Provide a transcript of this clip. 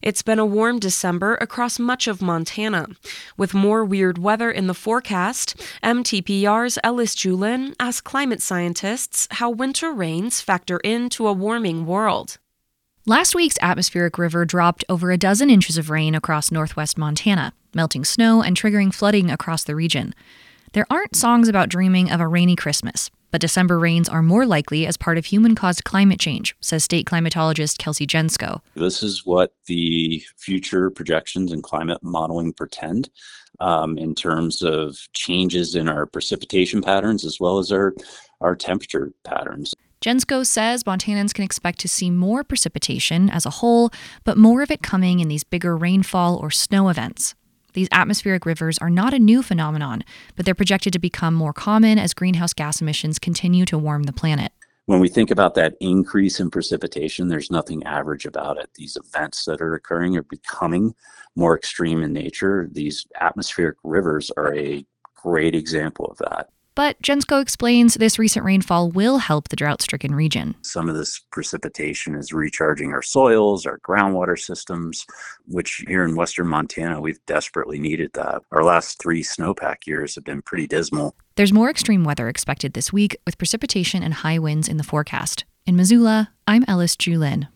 It's been a warm December across much of Montana. With more weird weather in the forecast, MTPR's Ellis Julin asked climate scientists how winter rains factor into a warming world. Last week's atmospheric river dropped over a dozen inches of rain across northwest Montana, melting snow and triggering flooding across the region. There aren't songs about dreaming of a rainy Christmas, but December rains are more likely as part of human-caused climate change, says state climatologist Kelsey Jensko. This is what the future projections and climate modeling pretend in terms of changes in our precipitation patterns as well as our temperature patterns. Jensko says Montanans can expect to see more precipitation as a whole, but more of it coming in these bigger rainfall or snow events. These atmospheric rivers are not a new phenomenon, but they're projected to become more common as greenhouse gas emissions continue to warm the planet. When we think about that increase in precipitation, there's nothing average about it. These events that are occurring are becoming more extreme in nature. These atmospheric rivers are a great example of that. But Jensko explains this recent rainfall will help the drought-stricken region. Some of this precipitation is recharging our soils, our groundwater systems, which here in western Montana, we've desperately needed that. Our last 3 snowpack years have been pretty dismal. There's more extreme weather expected this week with precipitation and high winds in the forecast. In Missoula, I'm Ellis Julin.